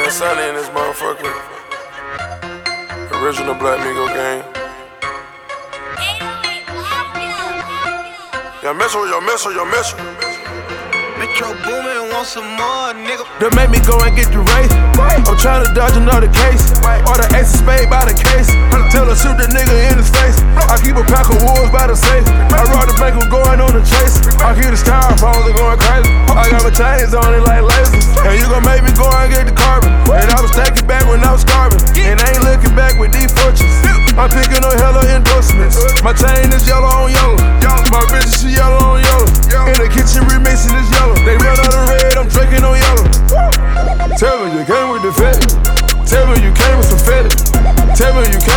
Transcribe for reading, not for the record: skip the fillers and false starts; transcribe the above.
Young Sonny in this motherfucker. Original Black Migo gang. Yo, Metro. Metro Boomin want some more, nigga. That make me go and get the race. I'm tryna dodge another case. Or the ace of spade by the case. Till I shoot the nigga in his face. I keep a pack of wolves by the safe. I rob the bank, I'm going on the chase. I keep the styrofoams and going crazy. I got my chains on it like lasers. And you gon' make me go and get the carbon. And I was stacking back when I was starving. And I ain't looking back with these fortunes. I'm picking up hella endorsements. My chain is yellow on yellow. My bitch, she yellow on yellow. In the kitchen remixing this yellow. They run out of red, I'm drinking on yellow. Tell me you came with the fetish. Tell me you came with some fetish. Tell me you came